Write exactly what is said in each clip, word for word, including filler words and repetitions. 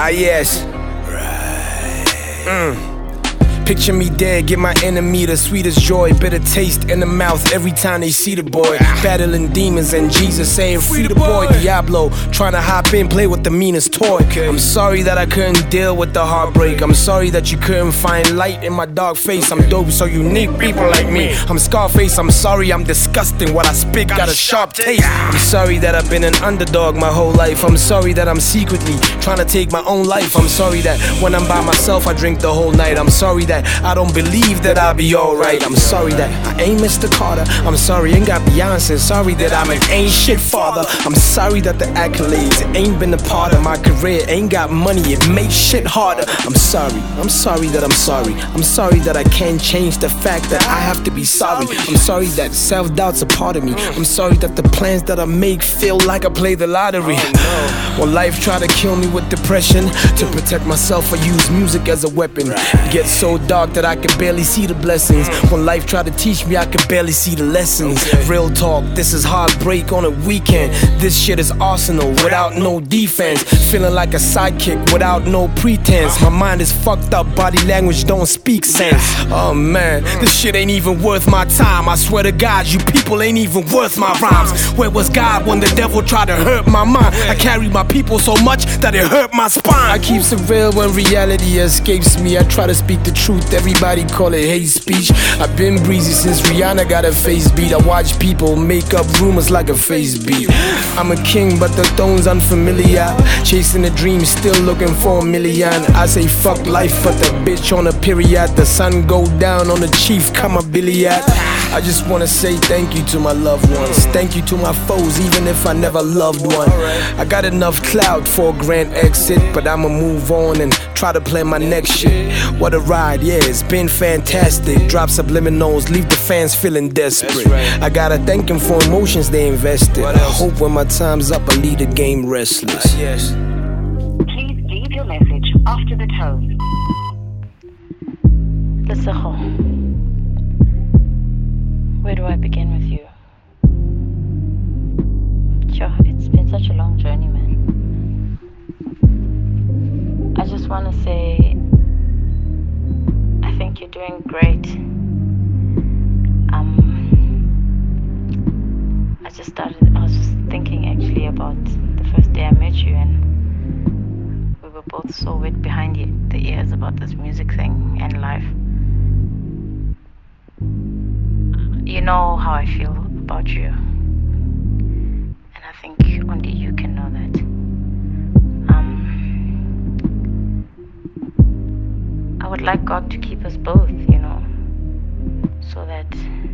Ah, yes. Mm. Picture me dead, give my enemy the sweetest joy, bitter taste in the mouth every time they see the boy. Battling demons and Jesus saying free the boy. Diablo trying to hop in, play with the meanest toy. I'm sorry that I couldn't deal with the heartbreak. I'm sorry that you couldn't find light in my dark face. I'm dope so you need people like me. I'm Scarface, I'm sorry I'm disgusting. What I spit got a sharp taste. I'm sorry that I've been an underdog my whole life. I'm sorry that I'm secretly trying to take my own life. I'm sorry that when I'm by myself I drink the whole night. I'm sorry that I don't believe that I'll be alright. I'm sorry that I ain't Mister Carter. I'm sorry I ain't got Beyonce. Sorry that I'm an ain't shit father. I'm sorry that the accolades ain't been a part of my career. Ain't got money, it makes shit harder. I'm sorry, I'm sorry that I'm sorry. I'm sorry that I can't change the fact that I have to be sorry. I'm sorry that self-doubt's a part of me. I'm sorry that the plans that I make feel like I play the lottery. When life tried to kill me with depression, to protect myself I use music as a weapon. Get so dark that I can barely see the blessings. When life tried to teach me I can barely see the lessons. Real talk, this is heartbreak on a weekend. This shit is Arsenal without no defense. Feeling like a sidekick without no pretense. My mind is fucked up, body language don't speak sense. Oh man, this shit ain't even worth my time. I swear to God, you people ain't even worth my rhymes. Where was God when the devil tried to hurt my mind? I carry my people so much that it hurt my spine. I keep it real when reality escapes me. I try to speak the truth, everybody call it hate speech. I've been breezy since Rihanna got her face beat. I watch people make up rumors like a face beat. I'm a king but the throne's unfamiliar. Chasing a dream, still looking for a million. I say fuck life but the bitch on a period. The sun go down on the chief, come a billiard. I just wanna say thank you to my loved ones. Thank you to my foes even if I never loved one. I got enough clout for a grand exit, but I'ma move on and try to plan my next shit. What a ride, yeah, it's been fantastic. Drop subliminals, leave the fans feeling desperate. I gotta thank them for emotions they invested. I hope when my time's up I leave the game restless. Yes. Please leave your message after the tone. Lesego, where do I begin with you? Sure, it's been such a long journey, man. I just want to say I think you're doing great. Um, I just started, I was just thinking actually about the first day I met you, and we were both so wet behind you, the ears about this music thing and life. You know how I feel about you, and I think only you can know that. Um, I would like God to keep us both, you know, so that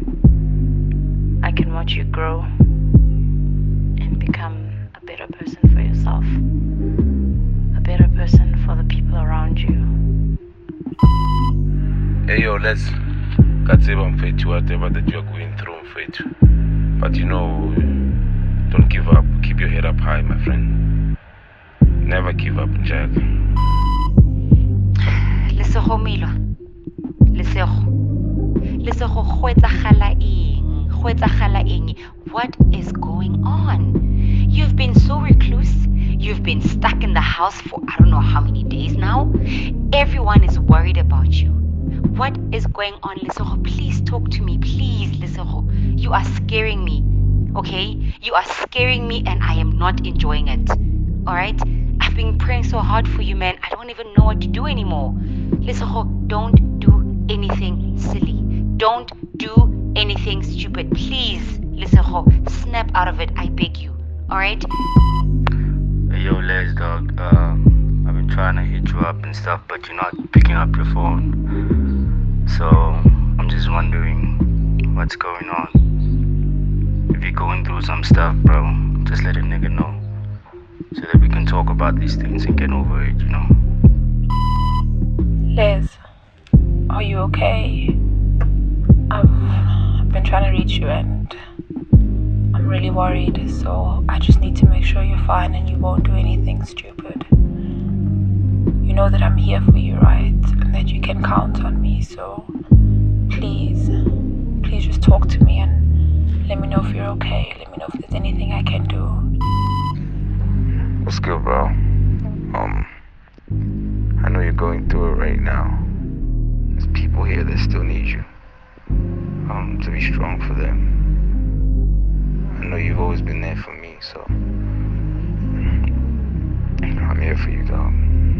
I can watch you grow and become a better person for yourself, a better person for the people around you. Hey yo, let's God save and faith you whatever that you're going through, faith. But you know, don't give up. Keep your head up high, my friend. Never give up, Jack. Lesego Milo. Lesego. Lesego go etsagala eng? Go etsagala eng? What is going on? You've been so recluse. You've been stuck in the house for I don't know how many days now. Everyone is worried about you. What is going on, Lesego? Please talk to me, please, Lesego. You are scaring me, okay? You are scaring me and I am not enjoying it, alright? I've been praying so hard for you, man. I don't even know what to do anymore. Lesego, don't do anything silly. Don't do anything stupid. Please, Lesego, snap out of it, I beg you, alright? Hey, yo, Les, dog. Uh, I've been trying to hit you up and stuff, but you're not picking up your phone. So, I'm just wondering what's going on. If you're going through some stuff, bro, just let a nigga know. So that we can talk about these things and get over it, you know? Les, are you okay? I've, I've been trying to reach you and I'm really worried. So, I just need to make sure you're fine and you won't do anything stupid. You know that I'm here for you, right? And that you can count on me, so please, please just talk to me and let me know if you're okay. Let me know if there's anything I can do. What's good, bro? Um, going through it right now, there's people here that still need you. Um, to be strong for them. I know you've always been there for me, so I'm here for you, dog.